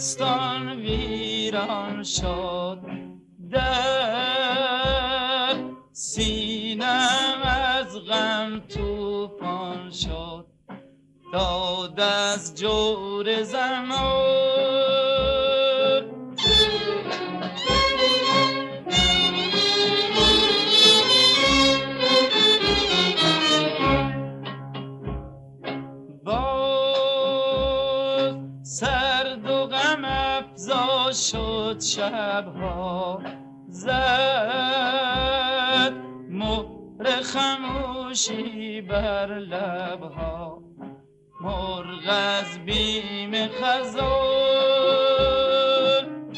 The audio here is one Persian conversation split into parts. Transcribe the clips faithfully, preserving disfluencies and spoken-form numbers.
گلستان ویران شد، در سینم از غم طوفان شد. داد از جور زمان باز سرد و غم افزا شد، شبها زد مهر خموشی بر لبها. مرغ از بیم خزان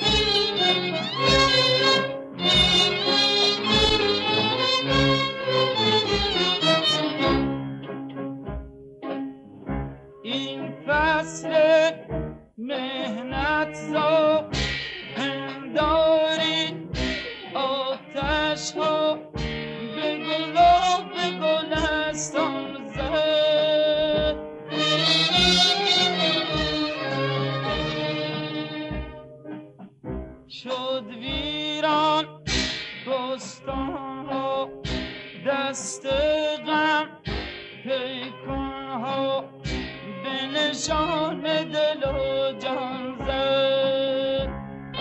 این فصل مهنت زا پنداری آتش ها به گلاب به گلستان زد. شد ویران بستان ها، دست غم پیکان ها به نشان دل و جان زد.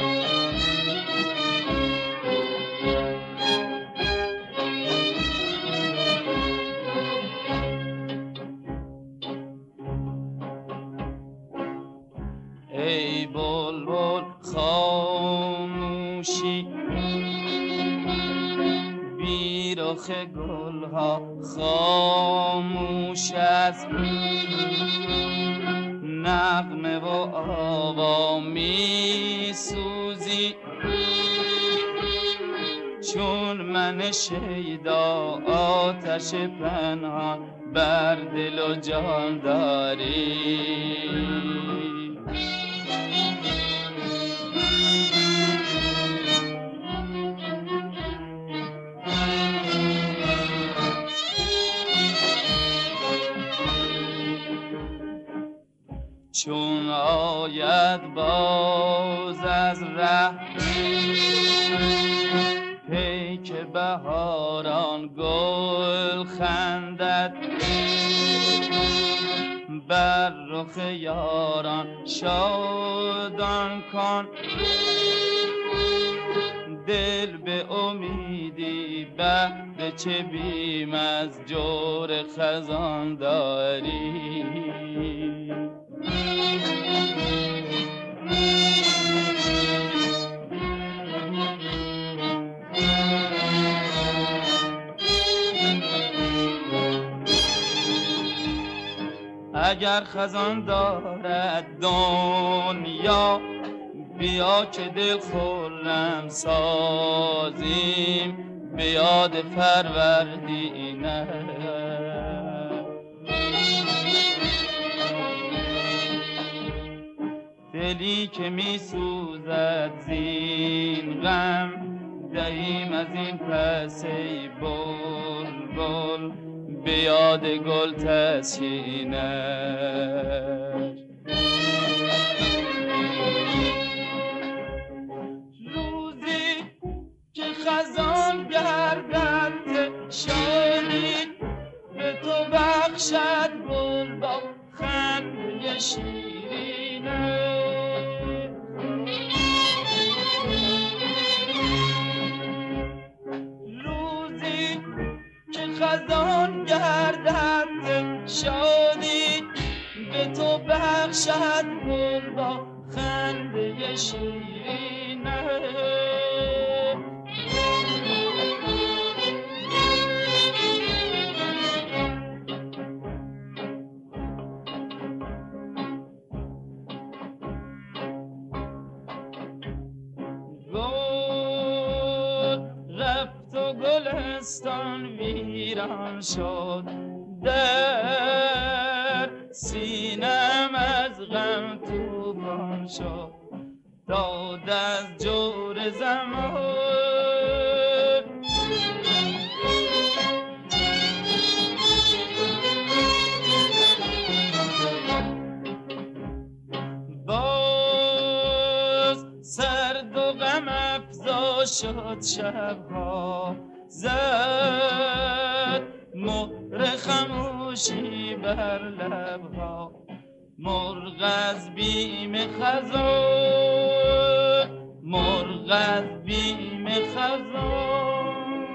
ای بلبل خاموشی بی رخ گلها، خاموش از نغمه و آوا می سوزی. چون من شیدا آتش پنهان بر دل و جان داری. چون آید باز از ره پیک بهاران، گل خندد بر رخ یاران. شادان کن دل به امیدی، بهر چه بیم از جور خزان داری. اگر خزان دارد دنیا، بیا که دل خرم سازیم به یاد فروردینه. دلی که می سوزد زین غم، دهیم از این پس ای بلبل به یاد گل تسکینش. روزی که خزان گردد شادی به تو بخشد گل با خنده شیرینه. روزی که خزان گردد شادی به تو بخشد گل با خنده شیرینه. گلستان ویران شد، در سینم از غم طوفان شد. داد از جور زمان باز شد شبها زد مهر خموشی بر لبها مرغ از بیم خزان مرغ از بیم خزان